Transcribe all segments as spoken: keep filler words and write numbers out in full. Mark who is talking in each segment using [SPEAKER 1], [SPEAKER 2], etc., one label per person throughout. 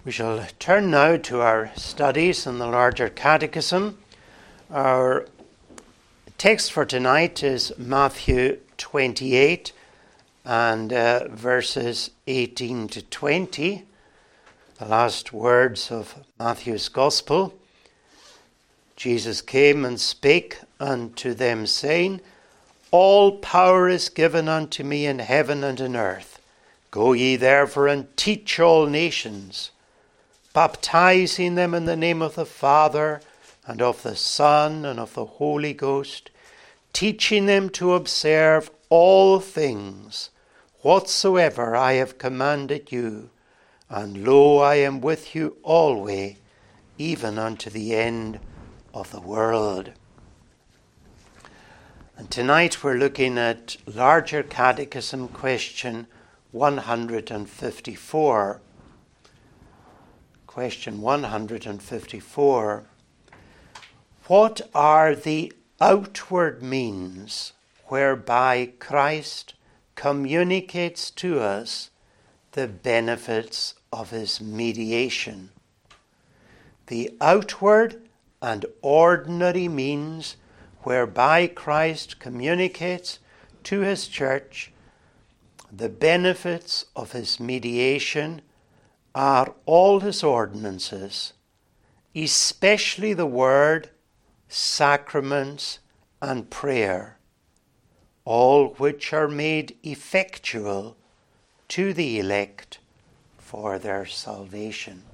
[SPEAKER 1] We shall turn now to our studies in the larger catechism. Our text for tonight is Matthew twenty-eight and uh, verses eighteen to twenty, the last words of Matthew's Gospel. Jesus came and spake unto them, saying, All power is given unto me in heaven and in earth. Go ye therefore and teach all nations, baptizing them in the name of the Father, and of the Son, and of the Holy Ghost, teaching them to observe all things whatsoever I have commanded you. And lo, I am with you always, even unto the end of the world. And tonight we're looking at Larger Catechism question one hundred fifty-four. Question one hundred fifty-four. What are the outward means whereby Christ communicates to us the benefits of his mediation? The outward and ordinary means whereby Christ communicates to his church the benefits of his mediation are all his ordinances, especially the word, sacraments, and prayer, all which are made effectual to the elect for their salvation.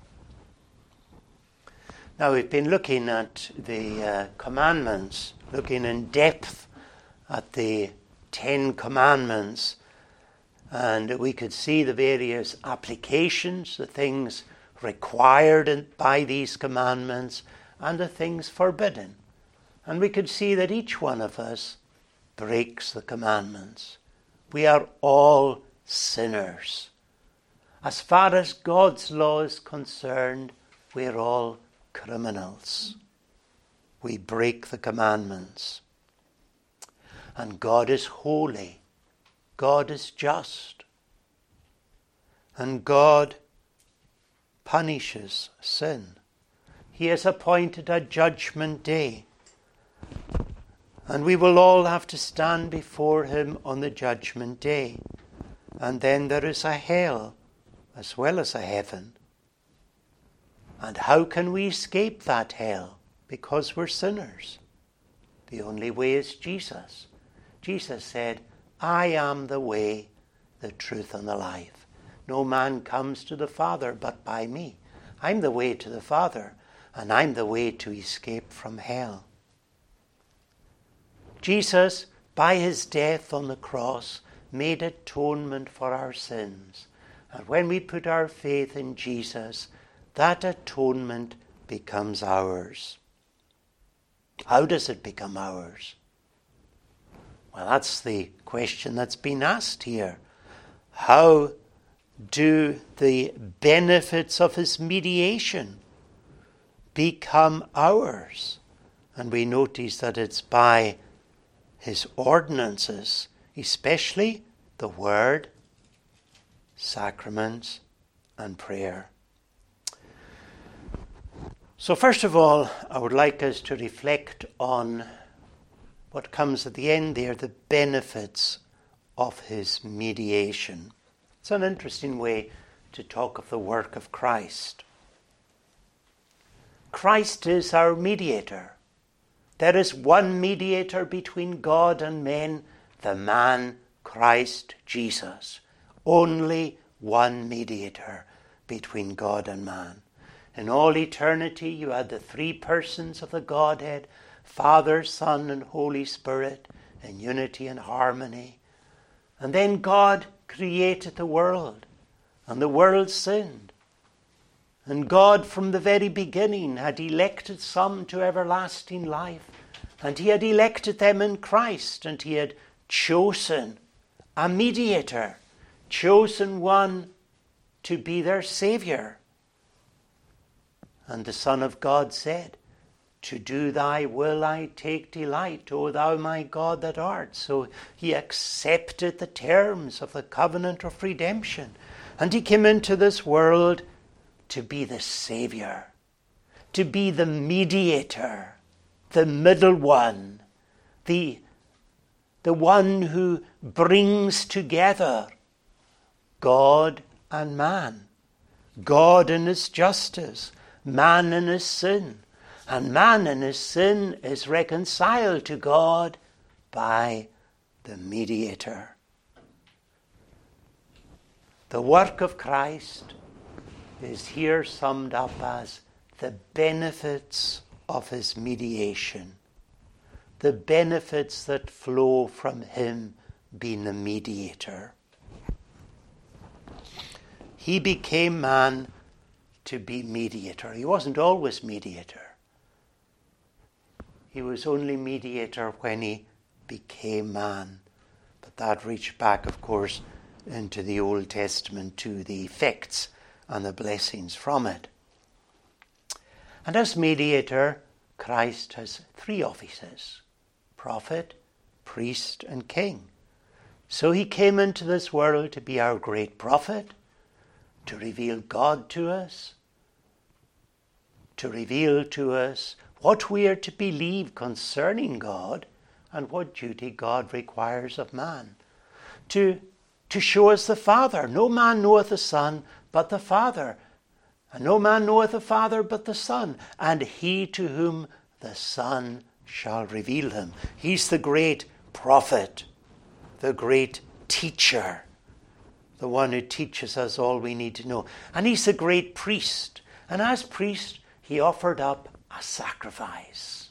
[SPEAKER 1] Now, we've been looking at the uh, commandments, looking in depth at the Ten Commandments, and we could see the various applications, the things required by these commandments, and the things forbidden. And we could see that each one of us breaks the commandments. We are all sinners. As far as God's law is concerned, we are all criminals. We break the commandments. And God is holy. God is just. And God punishes sin. He has appointed a judgment day. And we will all have to stand before him on the judgment day. And then there is a hell as well as a heaven. And how can we escape that hell? Because we're sinners. The only way is Jesus. Jesus said, I am the way, the truth, and the life. No man comes to the Father but by me. I'm the way to the Father, and I'm the way to escape from hell. Jesus, by his death on the cross, made atonement for our sins. And when we put our faith in Jesus, that atonement becomes ours. How does it become ours? Well, that's the question that's been asked here. How do the benefits of his mediation become ours? And we notice that it's by his ordinances, especially the word, sacraments, and prayer. So first of all, I would like us to reflect on what comes at the end there, the benefits of his mediation. It's an interesting way to talk of the work of Christ. Christ is our mediator. There is one mediator between God and men, the man Christ Jesus. Only one mediator between God and man. In all eternity, you had the three persons of the Godhead, Father, Son, and Holy Spirit, in unity and harmony. And then God created the world, and the world sinned. And God from the very beginning had elected some to everlasting life, and he had elected them in Christ, and he had chosen a mediator, chosen one to be their Saviour. And the Son of God said, To do thy will I take delight, O thou my God that art. So he accepted the terms of the covenant of redemption. And he came into this world to be the Saviour, to be the mediator, the middle one, the, the one who brings together God and man, God in his justice, man in his sin, and man in his sin is reconciled to God by the mediator. The work of Christ is here summed up as the benefits of his mediation, the benefits that flow from him being the mediator. He became man to be mediator. He wasn't always mediator. He was only mediator when he became man. But that reached back, of course, into the Old Testament to the effects and the blessings from it. And as mediator, Christ has three offices: prophet, priest, and king. So he came into this world to be our great prophet, to reveal God to us, to reveal to us what we are to believe concerning God and what duty God requires of man. To, to show us the Father. No man knoweth the Son but the Father. And no man knoweth the Father but the Son, and he to whom the Son shall reveal him. He's the great prophet, the great teacher, the one who teaches us all we need to know. And he's the great priest. And as priest, he offered up a sacrifice.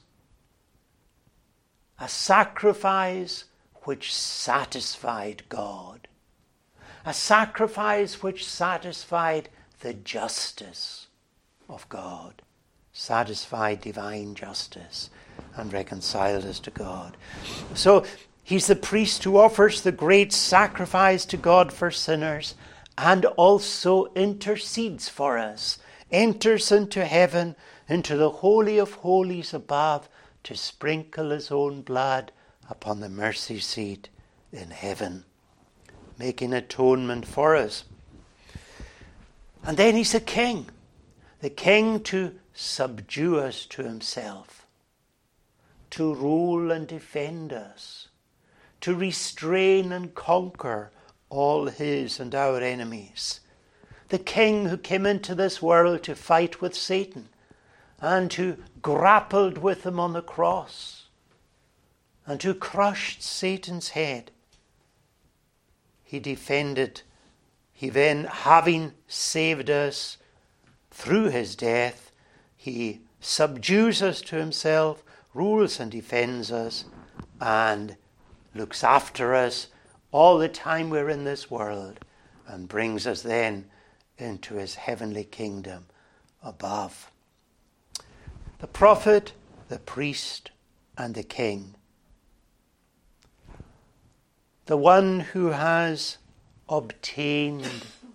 [SPEAKER 1] A sacrifice which satisfied God. A sacrifice which satisfied the justice of God. Satisfied divine justice and reconciled us to God. So he's the priest who offers the great sacrifice to God for sinners and also intercedes for us, enters into heaven, into the Holy of Holies above, to sprinkle his own blood upon the mercy seat in heaven, making atonement for us. And then he's the king, the king to subdue us to himself, to rule and defend us, to restrain and conquer all his and our enemies. The king who came into this world to fight with Satan and who grappled with him on the cross and who crushed Satan's head. He defended, he then, having saved us through his death, he subdues us to himself, rules and defends us, and looks after us all the time we're in this world, and brings us then into his heavenly kingdom above. The prophet, the priest, and the king. The one who has obtained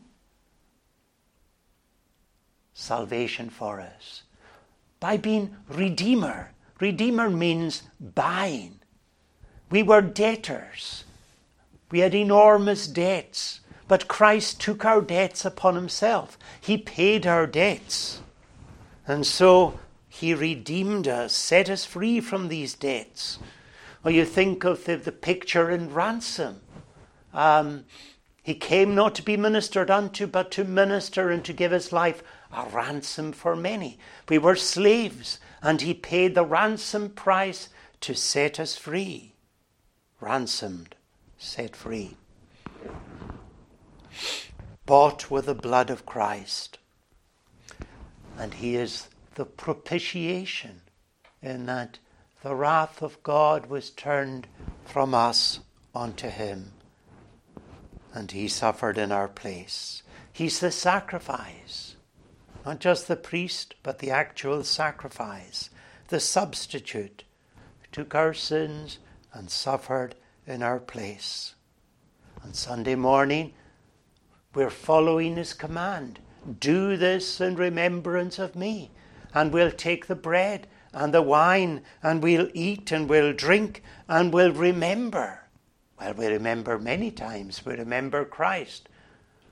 [SPEAKER 1] salvation for us by being Redeemer. Redeemer means buying. We were debtors. We had enormous debts, but Christ took our debts upon himself. He paid our debts. And so he redeemed us, set us free from these debts. Or you think of the, the picture in ransom. Um, he came not to be ministered unto, but to minister and to give his life a ransom for many. We were slaves, and he paid the ransom price to set us free. Ransomed, set free. Bought with the blood of Christ. And he is the propitiation, in that the wrath of God was turned from us unto him, and he suffered in our place. He's the sacrifice, not just the priest, but the actual sacrifice, the substitute who took our sins and suffered in our place. On Sunday morning, we're following his command. Do this in remembrance of me. And we'll take the bread and the wine, and we'll eat and we'll drink and we'll remember. Well, we remember many times. We remember Christ.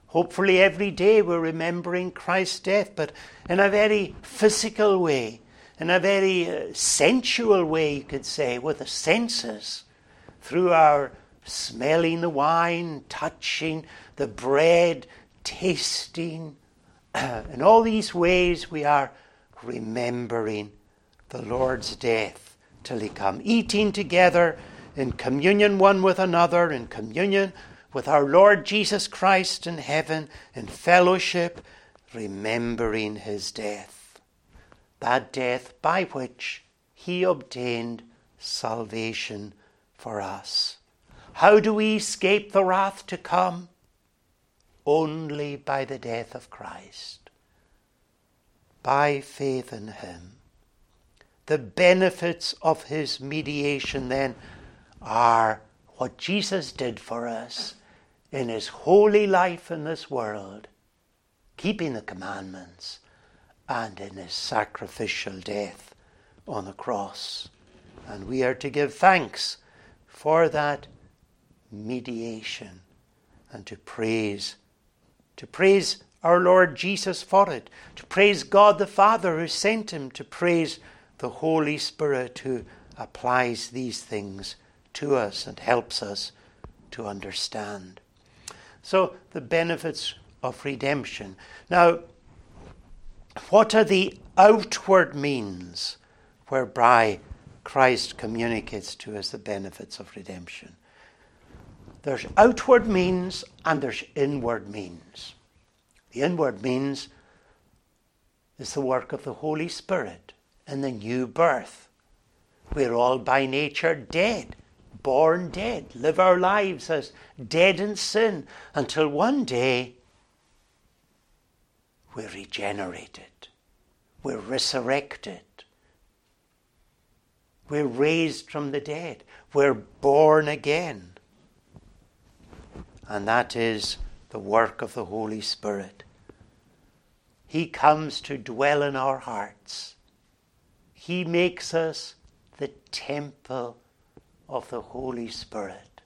[SPEAKER 1] Hopefully every day we're remembering Christ's death, but in a very physical way, in a very uh, sensual way, you could say, with the senses, through our smelling the wine, touching the bread, tasting. In all these ways we are remembering the Lord's death till he come, eating together in communion one with another, in communion with our Lord Jesus Christ in heaven, in fellowship, remembering his death. That death by which he obtained salvation for us. How do we escape the wrath to come? Only by the death of Christ. By faith in him. The benefits of his mediation then are what Jesus did for us in his holy life in this world, keeping the commandments, and in his sacrificial death on the cross. And we are to give thanks for that mediation and to praise, to praise our Lord Jesus for it, to praise God the Father who sent him, to praise the Holy Spirit who applies these things to us and helps us to understand. So the benefits of redemption. Now, what are the outward means whereby Christ communicates to us the benefits of redemption? There's outward means and there's inward means. The inward means is the work of the Holy Spirit in the new birth. We're all by nature dead, born dead, live our lives as dead in sin until one day we're regenerated, we're resurrected, we're raised from the dead, we're born again. And that is the work of the Holy Spirit. He comes to dwell in our hearts. He makes us the temple of the Holy Spirit.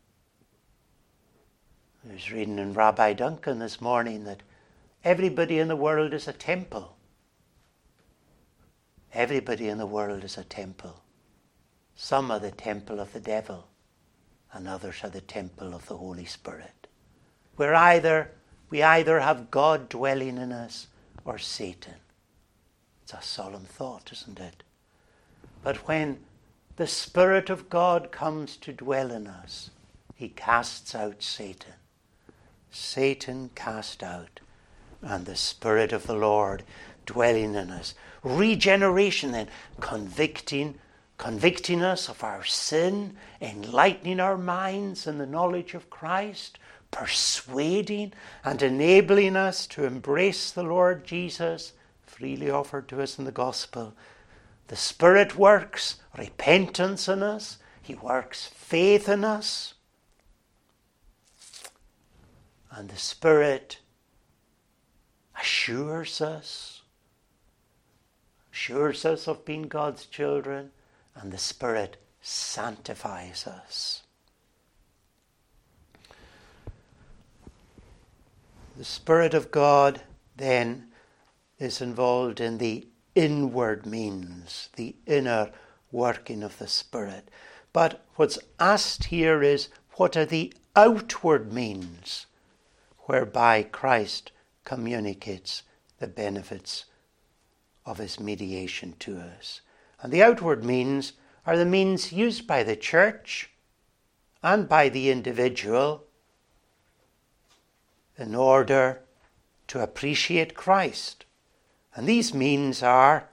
[SPEAKER 1] I was reading in Rabbi Duncan this morning that everybody in the world is a temple. Everybody in the world is a temple. Some are the temple of the devil, and others are the temple of the Holy Spirit. We're either, we either have God dwelling in us or Satan. It's a solemn thought, isn't it? But when the Spirit of God comes to dwell in us, he casts out Satan. Satan cast out, and the Spirit of the Lord dwelling in us. Regeneration then, convicting, convicting us of our sin, enlightening our minds in the knowledge of Christ, persuading and enabling us to embrace the Lord Jesus, freely offered to us in the gospel. The Spirit works repentance in us. He works faith in us. And the Spirit assures us, assures us of being God's children, and the Spirit sanctifies us. The Spirit of God then is involved in the inward means, the inner working of the Spirit. But what's asked here is, what are the outward means whereby Christ communicates the benefits of his mediation to us? And the outward means are the means used by the church and by the individual in order to appreciate Christ. And these means are,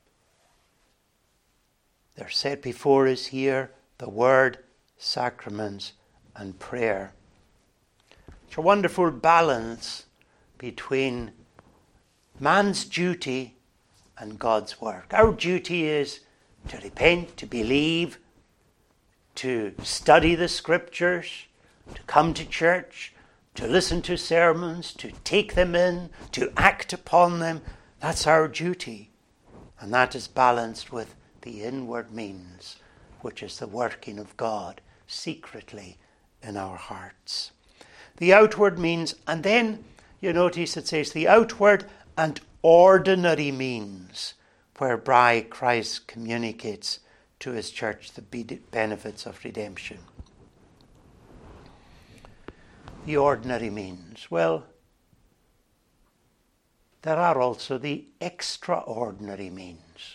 [SPEAKER 1] they're set before us here, the Word, sacraments, and prayer. It's a wonderful balance between man's duty and God's work. Our duty is to repent, to believe, to study the Scriptures, to come to church, to listen to sermons, to take them in, to act upon them. That's our duty. And that is balanced with the inward means, which is the working of God secretly in our hearts. The outward means, and then you notice it says the outward and ordinary means whereby Christ communicates to his church the benefits of redemption. The ordinary means. Well, there are also the extraordinary means.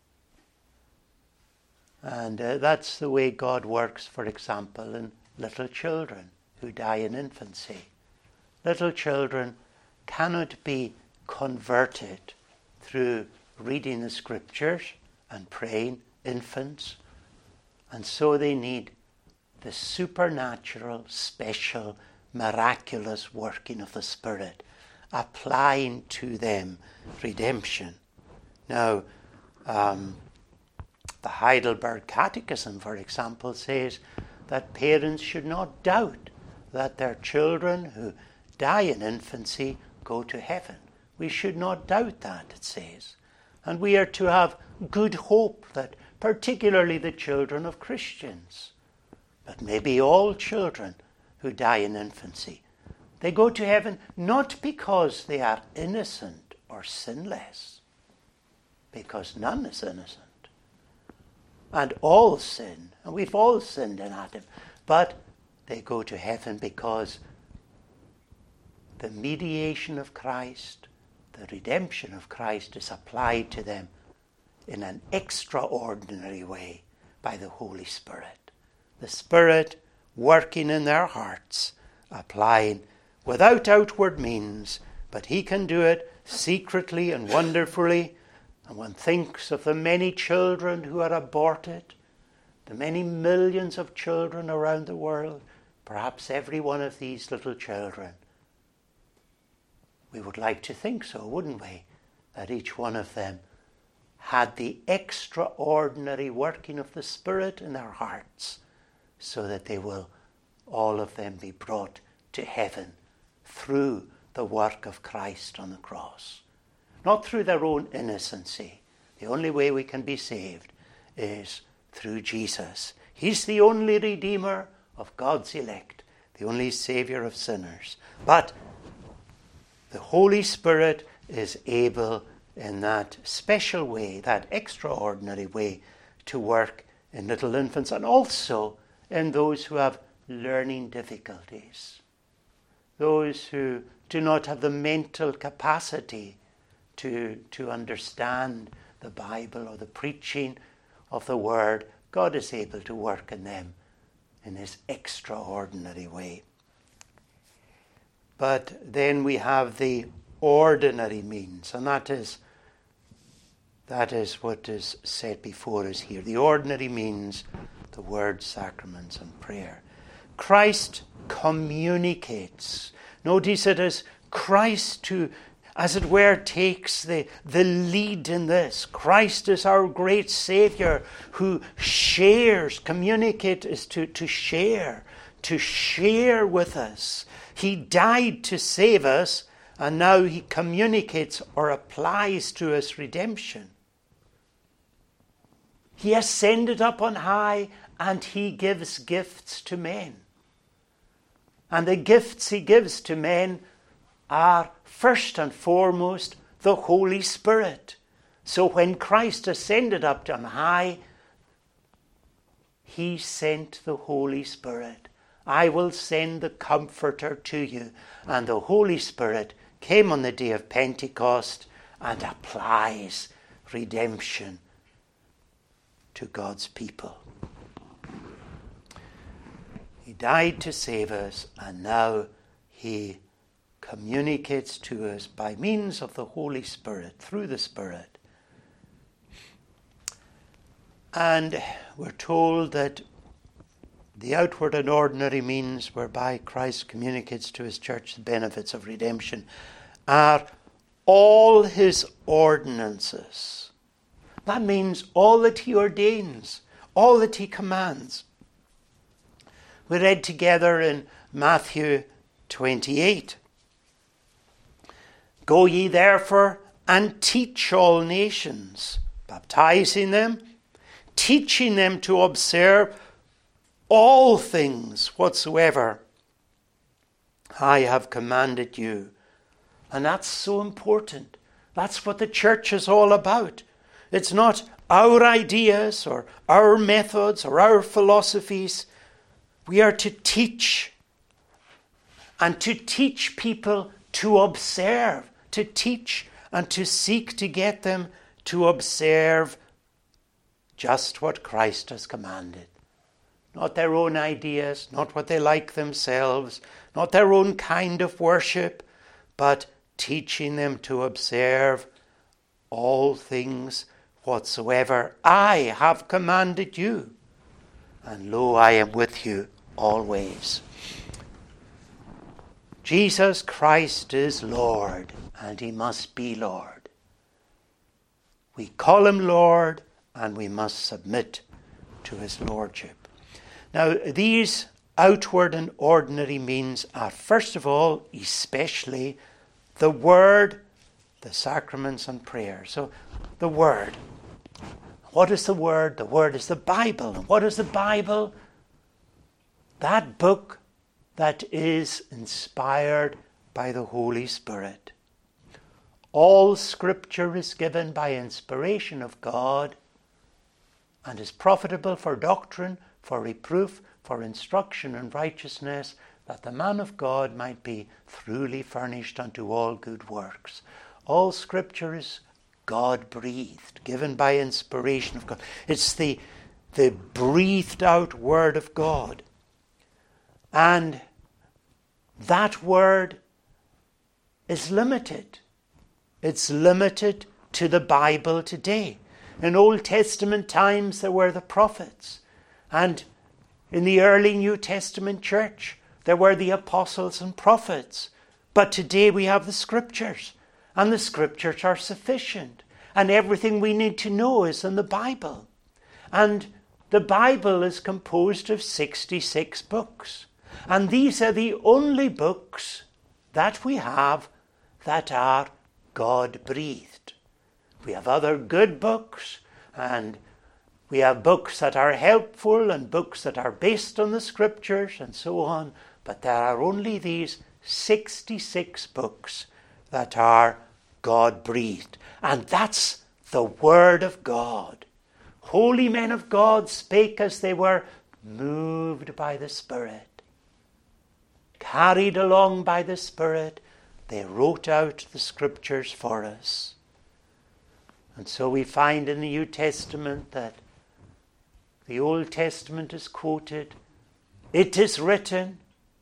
[SPEAKER 1] And uh, that's the way God works, for example, in little children who die in infancy. Little children cannot be converted through reading the scriptures and praying, infants, and so they need the supernatural, special, miraculous working of the Spirit, applying to them redemption. Now, um, the Heidelberg Catechism, for example, says that parents should not doubt that their children who die in infancy go to heaven. We should not doubt that, it says. And we are to have good hope that particularly the children of Christians, but maybe all children who die in infancy, they go to heaven not because they are innocent or sinless, because none is innocent. And all sin, and we've all sinned in Adam, but they go to heaven because the mediation of Christ, the redemption of Christ is applied to them in an extraordinary way by the Holy Spirit. The Spirit working in their hearts, applying without outward means, but he can do it secretly and wonderfully. And one thinks of the many children who are aborted, the many millions of children around the world, perhaps every one of these little children. We would like to think so, wouldn't we? That each one of them had the extraordinary working of the Spirit in their hearts, so that they will all of them be brought to heaven through the work of Christ on the cross. Not through their own innocency. The only way we can be saved is through Jesus. He's the only Redeemer of God's elect, the only Saviour of sinners. But the Holy Spirit is able in that special way, that extraordinary way, to work in little infants and also in those who have learning difficulties, those who do not have the mental capacity to, to understand the Bible or the preaching of the Word. God is able to work in them in his extraordinary way. But then we have the ordinary means, and that is that is what is set before us here. The ordinary means, the Word, sacraments, and prayer. Christ communicates. Notice it is Christ who, as it were, takes the, the lead in this. Christ is our great Saviour who shares. Communicate is to, to share, to share with us. He died to save us, and now he communicates or applies to us redemption. He ascended up on high, and he gives gifts to men. And the gifts he gives to men are first and foremost the Holy Spirit. So when Christ ascended up on high, he sent the Holy Spirit. I will send the Comforter to you. And the Holy Spirit came on the day of Pentecost and applies redemption to God's people. He died to save us, and now he communicates to us by means of the Holy Spirit, through the Spirit. And we're told that the outward and ordinary means whereby Christ communicates to his church the benefits of redemption are all his ordinances. That means all that he ordains, all that he commands. We read together in Matthew twenty-eight. Go ye therefore and teach all nations, baptizing them, teaching them to observe all things whatsoever I have commanded you. And that's so important. That's what the church is all about. It's not our ideas or our methods or our philosophies. We are to teach, and to teach people to observe, to teach and to seek to get them to observe just what Christ has commanded. Not their own ideas, not what they like themselves, not their own kind of worship, but teaching them to observe all things whatsoever I have commanded you. And lo, I am with you always. Jesus Christ is Lord, and he must be Lord. We call him Lord, and we must submit to his lordship. Now, these outward and ordinary means are, first of all, especially the Word, the sacraments and prayer. So, the Word. What is the Word? The Word is the Bible. And what is the Bible? That book that is inspired by the Holy Spirit. All Scripture is given by inspiration of God and is profitable for doctrine, for reproof, for instruction in righteousness, that the man of God might be truly furnished unto all good works. All Scripture is God-breathed, given by inspiration of God. It's the, the breathed out Word of God. And that Word is limited. It's limited to the Bible today. In Old Testament times there were the prophets. And in the early New Testament church there were the apostles and prophets. But today we have the Scriptures. And the Scriptures are sufficient. And everything we need to know is in the Bible. And the Bible is composed of sixty-six books. And these are the only books that we have that are God-breathed. We have other good books, and we have books that are helpful and books that are based on the Scriptures and so on. But there are only these sixty-six books that are God-breathed. And that's the Word of God. Holy men of God spake as they were moved by the Spirit. Carried along by the Spirit, they wrote out the Scriptures for us. And so we find in the New Testament that the Old Testament is quoted, it is written,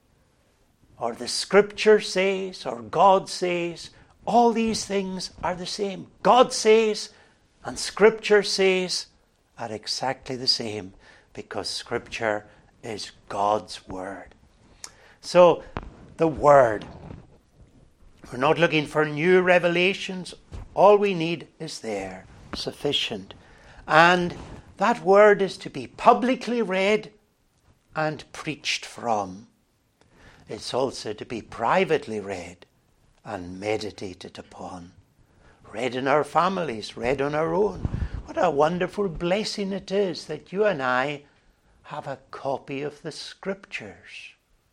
[SPEAKER 1] or the Scripture says, or God says. All these things are the same. God says and Scripture says are exactly the same, because Scripture is God's Word. So, the Word. We're not looking for new revelations. All we need is there, sufficient. And that Word is to be publicly read and preached from. It's also to be privately read and meditated upon. Read in our families, read on our own. What a wonderful blessing it is that you and I have a copy of the Scriptures.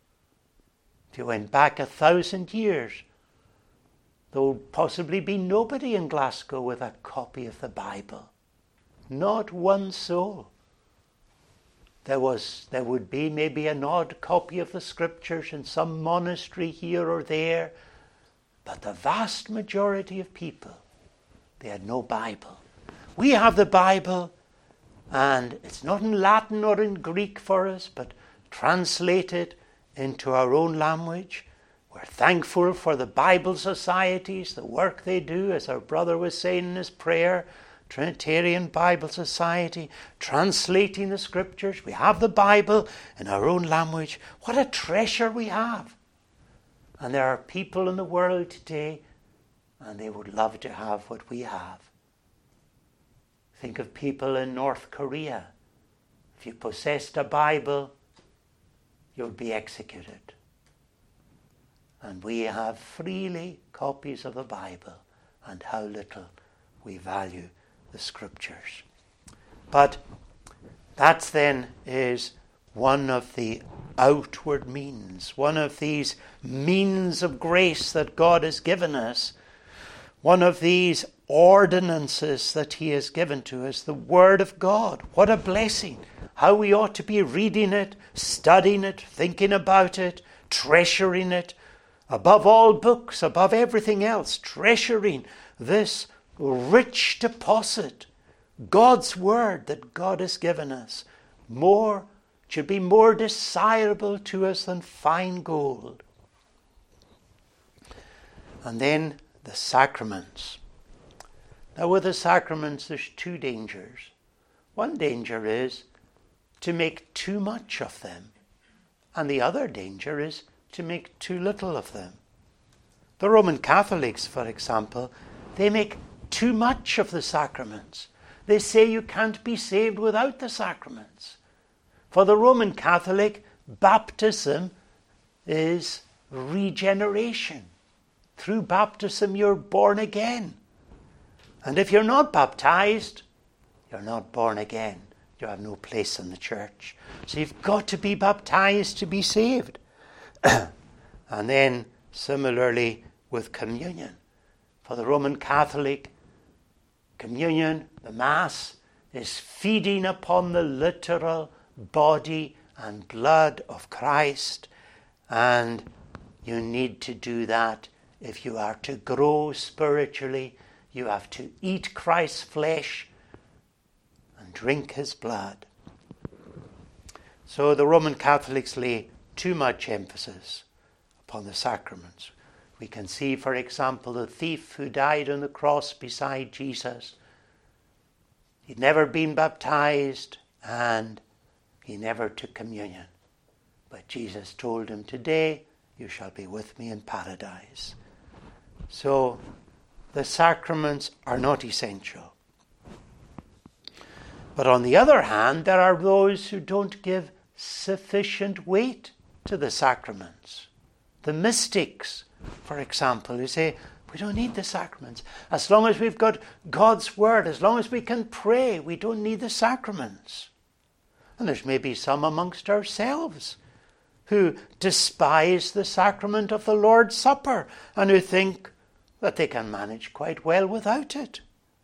[SPEAKER 1] If you went back a thousand years, there would possibly be nobody in Glasgow with a copy of the Bible. Not one soul. There was, there would be maybe an odd copy of the Scriptures in some monastery here or there, but the vast majority of people, they had no Bible. We have the Bible, and it's not in Latin or in Greek for us, but translated into our own language. We're thankful for the Bible societies, the work they do, as our brother was saying in his prayer, Trinitarian Bible Society, translating the Scriptures. We have the Bible in our own language. What a treasure we have. And there are people in the world today, and they would love to have what we have. Think of people in North Korea. If you possessed a Bible, you would be executed. And we have freely copies of the Bible, and how little we value the Scriptures. But that then is one of the outward means, one of these means of grace that God has given us, one of these ordinances that he has given to us, the Word of God. What a blessing. How we ought to be reading it, studying it, thinking about it, treasuring it, above all books, above everything else, treasuring this rich deposit, God's Word that God has given us. More, should be more desirable to us than fine gold. And then the sacraments. Now with the sacraments there's two dangers. One danger is to make too much of them. And the other danger is to make too little of them. The Roman Catholics, for example, they make too much of the sacraments. They say you can't be saved without the sacraments. For the Roman Catholic, baptism is regeneration. Through baptism you're born again. And if you're not baptized, you're not born again. You have no place in the church. So you've got to be baptized to be saved. And then similarly with communion. For the Roman Catholic, communion, the Mass, is feeding upon the literal body and blood of Christ. And you need to do that if you are to grow spiritually. You have to eat Christ's flesh and drink his blood. So the Roman Catholics lay too much emphasis upon the sacraments. We can see, for example, the thief who died on the cross beside Jesus. He'd never been baptized and he never took communion. But Jesus told him, today you shall be with me in paradise. So the sacraments are not essential. But on the other hand, there are those who don't give sufficient weight to the sacraments. The mystics, for example, who say, we don't need the sacraments. As long as we've got God's Word, as long as we can pray, we don't need the sacraments. And there's maybe some amongst ourselves who despise the sacrament of the Lord's Supper and who think that they can manage quite well without it.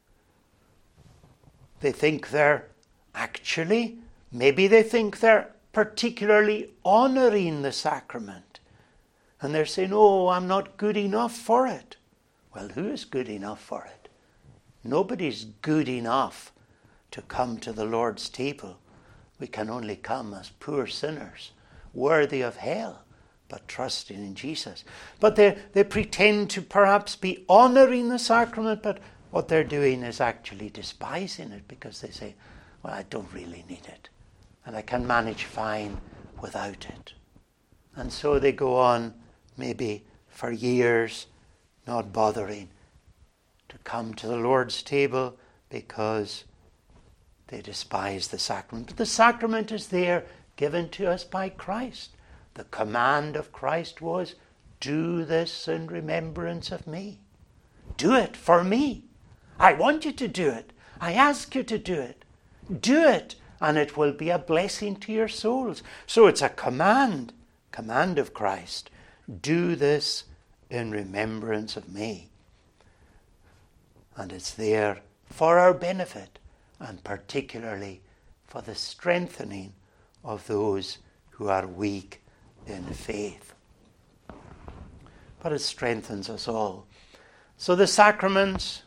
[SPEAKER 1] They think they're actually, maybe they think they're particularly honouring the sacrament. And they're saying, oh, I'm not good enough for it. Well, who is good enough for it? Nobody's good enough to come to the Lord's table. We can only come as poor sinners, worthy of hell, but trusting in Jesus. But they, they pretend to perhaps be honouring the sacrament, but what they're doing is actually despising it, because they say, well, I don't really need it, and I can manage fine without it. And so they go on, maybe for years, not bothering to come to the Lord's table because they despise the sacrament. But the sacrament is there, given to us by Christ. The command of Christ was, do this in remembrance of me. Do it for me. I want you to do it. I ask you to do it. Do it, and it will be a blessing to your souls. So it's a command, command of Christ. Do this in remembrance of me. And it's there for our benefit, and particularly for the strengthening of those who are weak in faith. But it strengthens us all. So the sacraments,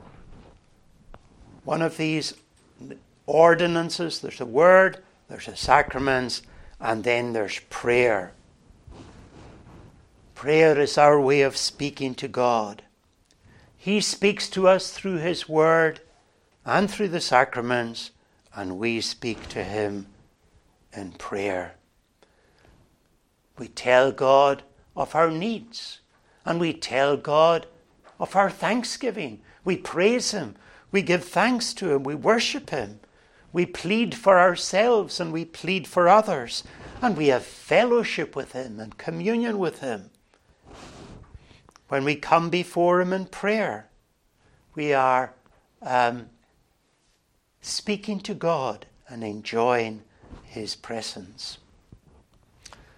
[SPEAKER 1] one of these ordinances, there's the Word, there's the sacraments, and then there's prayer. Prayer is our way of speaking to God. He speaks to us through his Word and through the sacraments, and we speak to him in prayer. We tell God of our needs, and we tell God of our thanksgiving. We praise him, we give thanks to him, we worship him. We plead for ourselves and we plead for others, and we have fellowship with him and communion with him. When we come before him in prayer, we are um, speaking to God and enjoying his presence.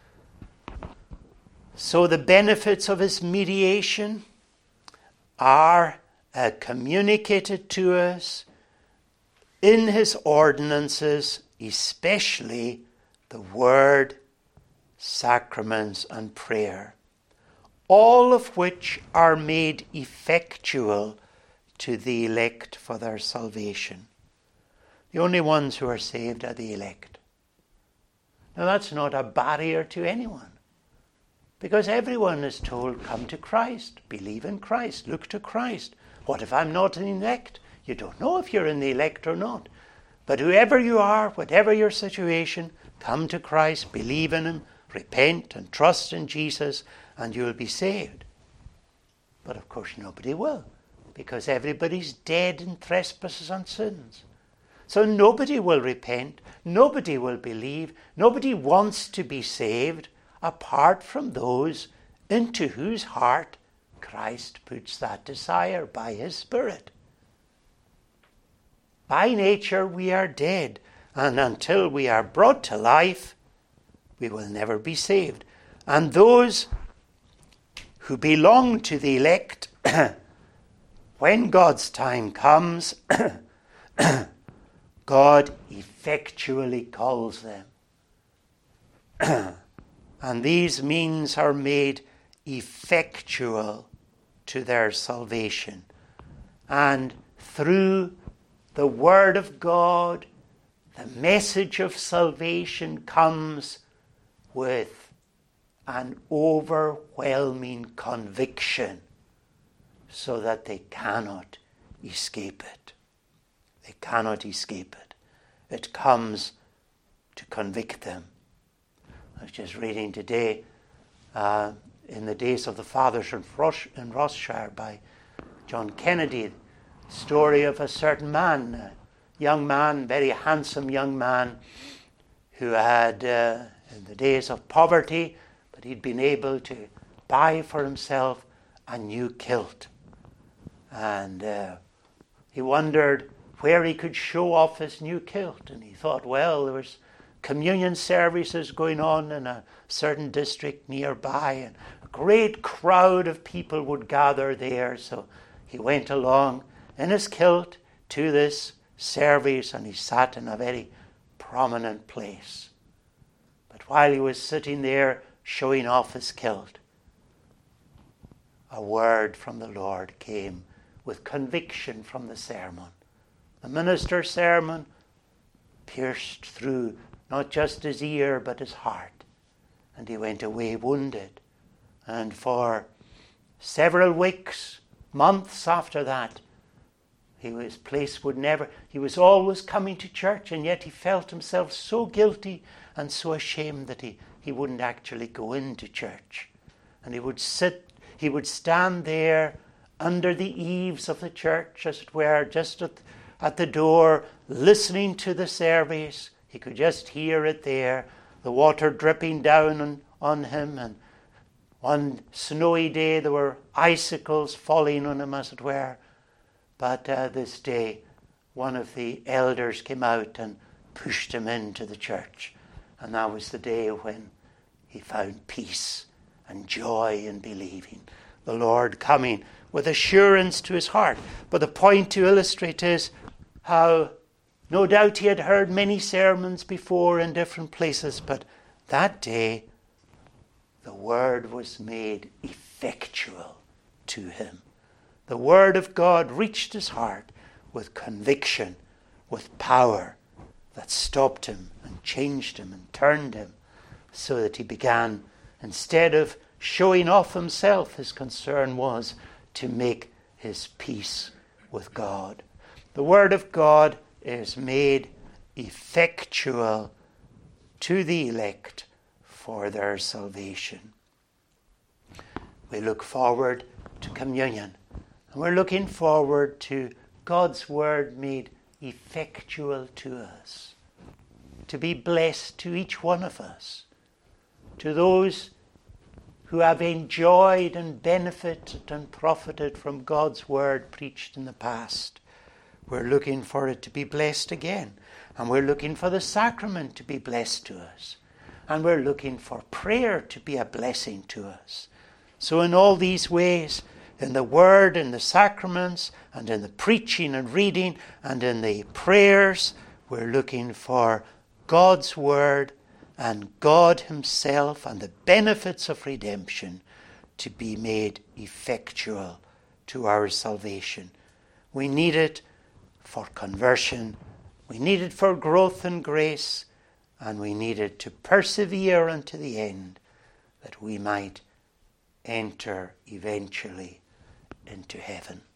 [SPEAKER 1] So the benefits of his mediation are uh, communicated to us in his ordinances, especially the word, sacraments, and prayer, all of which are made effectual to the elect for their salvation. The only ones who are saved are the elect. Now that's not a barrier to anyone, because everyone is told, come to Christ, believe in Christ, look to Christ. What if I'm not an elect? You don't know if you're in the elect or not. But whoever you are, whatever your situation, come to Christ, believe in him, repent and trust in Jesus, and you'll be saved. But of course nobody will, because everybody's dead in trespasses and sins. So nobody will repent, nobody will believe, nobody wants to be saved apart from those into whose heart Christ puts that desire by his Spirit. By nature we are dead, and until we are brought to life, we will never be saved. And those who belong to the elect, when God's time comes, God effectually calls them. And these means are made effectual to their salvation. And through the Word of God, the message of salvation comes with an overwhelming conviction so that they cannot escape it. They cannot escape it. It comes to convict them. I was just reading today uh, in the Days of the Fathers in, Ross- in Rossshire by John Kennedy, story of a certain man, a young man, very handsome young man, who had, uh, in the days of poverty, but he'd been able to buy for himself a new kilt. And uh, he wondered where he could show off his new kilt. And he thought, well, there was communion services going on in a certain district nearby, and a great crowd of people would gather there. So he went along in his kilt to this service, and he sat in a very prominent place. But while he was sitting there showing off his kilt, a word from the Lord came with conviction from the sermon. The minister's sermon pierced through not just his ear but his heart, and he went away wounded. And for several weeks, months after that, he, his place would never, he was always coming to church, and yet he felt himself so guilty and so ashamed that he, he wouldn't actually go into church. And he would sit, he would stand there under the eaves of the church, as it were, just at, at the door, listening to the service. He could just hear it there, the water dripping down on, on him, and one snowy day there were icicles falling on him, as it were. But uh, this day, one of the elders came out and pushed him into the church. And that was the day when he found peace and joy in believing. The Lord coming with assurance to his heart. But the point to illustrate is how no doubt he had heard many sermons before in different places, but that day the word was made effectual to him. The word of God reached his heart with conviction, with power that stopped him and changed him and turned him, so that he began, instead of showing off himself, his concern was to make his peace with God. The word of God is made effectual to the elect for their salvation. We look forward to communion, and we're looking forward to God's word made effectual to us, to be blessed to each one of us, to those who have enjoyed and benefited and profited from God's word preached in the past. We're looking for it to be blessed again, and we're looking for the sacrament to be blessed to us. and we're looking for prayer to be a blessing to us. So in all these ways, in the word, in the sacraments, and in the preaching and reading, and in the prayers, we're looking for God's word and God himself and the benefits of redemption to be made effectual to our salvation. We need it for conversion, we need it for growth in grace, and we need it to persevere unto the end, that we might enter eventually into heaven.